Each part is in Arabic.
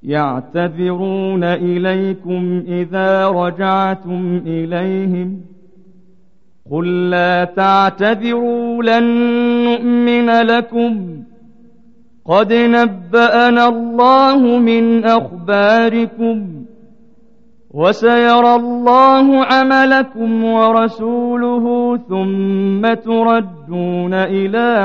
يعتذرون إليكم إذا رجعتم إليهم قل لا تعتذروا لن نؤمن لكم قد نبأنا الله من أخباركم وسيرى الله عملكم ورسوله ثم تردون إلى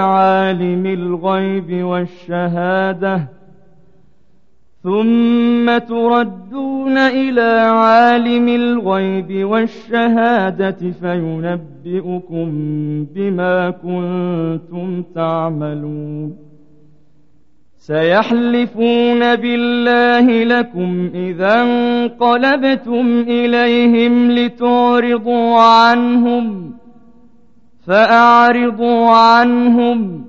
عالم الغيب والشهادة فينبئكم بما كنتم تعملون سيحلفون بالله لكم إذا انقلبتم إليهم لتعرضوا عنهم فأعرضوا عنهم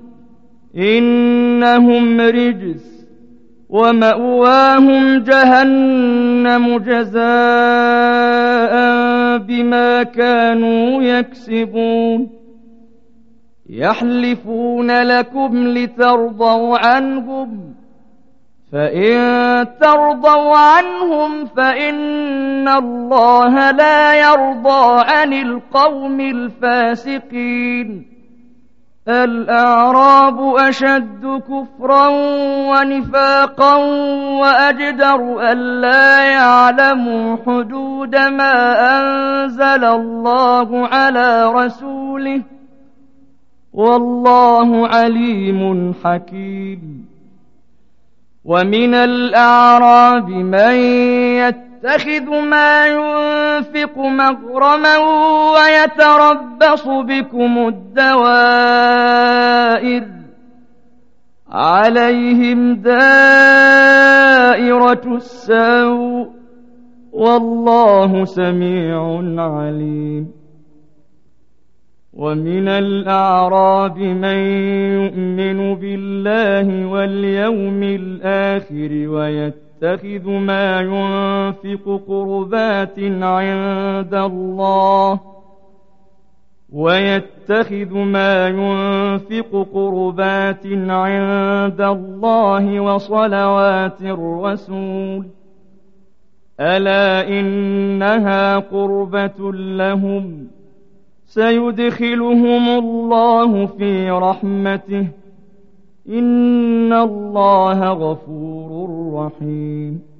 إنهم رجس ومأواهم جهنم جزاء بما كانوا يكسبون يحلفون لكم لترضوا عنهم فإن ترضوا عنهم فإن الله لا يرضى عن القوم الفاسقين الأعراب أشد كفرا ونفاقا وأجدر ألا يعلموا حدود ما أنزل الله على رسوله والله عليم حكيم ومن الأعراب من يتخذ ما ينفق مغرما ويتربص بكم الدوائر عليهم دائرة السوء والله سميع عليم ومن الأعراب من يؤمن بالله واليوم الآخر ويتخذ ما ينفق قربات عند الله وصلوات الرسول ألا إنها قربة لهم سيدخلهم الله في رحمته إن الله غفور رحيم